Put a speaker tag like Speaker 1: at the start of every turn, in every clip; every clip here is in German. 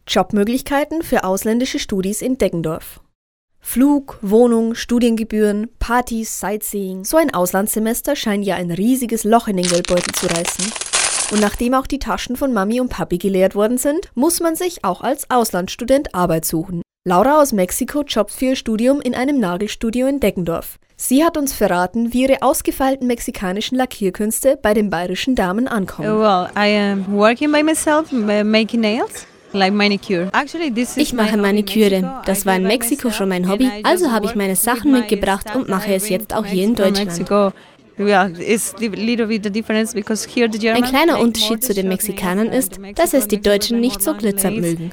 Speaker 1: Jobmöglichkeiten für ausländische Studis in Deggendorf. Flug, Wohnung, Studiengebühren, Partys, Sightseeing. So ein Auslandssemester scheint ja ein riesiges Loch in den Geldbeutel zu reißen. Und nachdem auch die Taschen von Mami und Papi geleert worden sind, muss man sich auch als Auslandsstudent Arbeit suchen. Laura aus Mexiko jobbt für ihr Studium in einem Nagelstudio in Deggendorf. Sie hat uns verraten, wie ihre ausgefeilten mexikanischen Lackierkünste bei den bayerischen Damen ankommen.
Speaker 2: Well, I am working by myself, making nails.
Speaker 3: Ich mache Maniküre. Das war in Mexiko schon mein Hobby, also habe ich meine Sachen mitgebracht und mache es jetzt auch hier in Deutschland. Ein kleiner Unterschied zu den Mexikanern ist, dass es die Deutschen nicht so glitzernd mögen.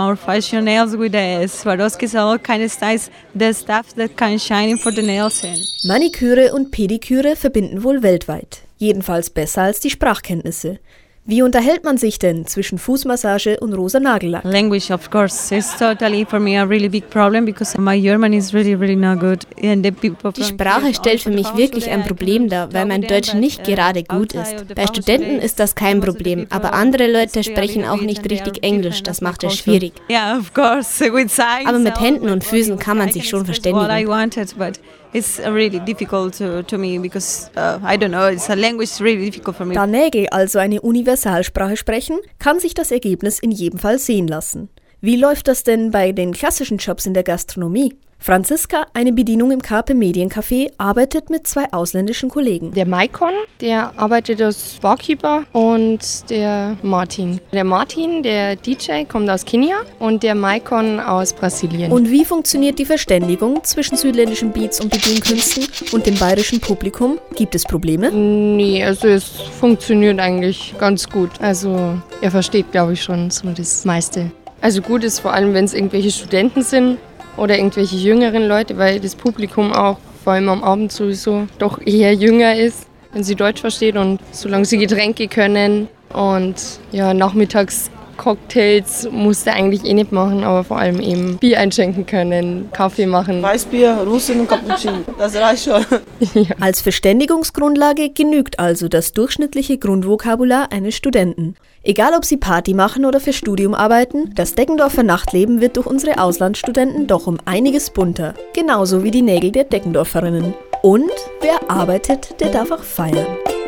Speaker 1: Maniküre und Pediküre verbinden wohl weltweit. Jedenfalls besser als die Sprachkenntnisse. Wie unterhält man sich denn zwischen Fußmassage und rosa Nagellack?
Speaker 2: Language, of course, is totally for me a really big problem because my German is really not good.
Speaker 3: Die Sprache stellt für mich wirklich ein Problem dar, weil mein Deutsch nicht gerade gut ist. Bei Studenten ist das kein Problem, aber andere Leute sprechen auch nicht richtig Englisch, das macht es schwierig. Aber mit Händen und Füßen kann man sich schon verständigen.
Speaker 2: It's really difficult to me because I don't know, it's a language really difficult for me.
Speaker 1: Da Nägel also eine Universalsprache sprechen, kann sich das Ergebnis in jedem Fall sehen lassen. Wie läuft das denn bei den klassischen Jobs in der Gastronomie? Franziska, eine Bedienung im Carpe Mediencafé, arbeitet mit 2 ausländischen Kollegen.
Speaker 4: Der Maikon, der arbeitet als Barkeeper, und der Martin. Der Martin, der DJ, kommt aus Kenia und der Maikon aus Brasilien.
Speaker 1: Und wie funktioniert die Verständigung zwischen südländischen Beats und Bedienkünsten und dem bayerischen Publikum? Gibt es Probleme?
Speaker 4: Nee, also es funktioniert eigentlich ganz gut. Also er versteht, glaube ich, schon so das meiste. Also gut ist vor allem, wenn es irgendwelche Studenten sind oder irgendwelche jüngeren Leute, weil das Publikum auch vor allem am Abend sowieso doch eher jünger ist, wenn sie Deutsch versteht und solange sie Getränke können und ja, nachmittags Cocktails musste eigentlich nicht machen, aber vor allem eben Bier einschenken können, Kaffee machen.
Speaker 5: Weißbier, Russin und Cappuccino, das reicht schon.
Speaker 1: Ja. Als Verständigungsgrundlage genügt also das durchschnittliche Grundvokabular eines Studenten. Egal ob sie Party machen oder für Studium arbeiten, das Deggendorfer Nachtleben wird durch unsere Auslandsstudenten doch um einiges bunter. Genauso wie die Nägel der Deggendorferinnen. Und wer arbeitet, der darf auch feiern.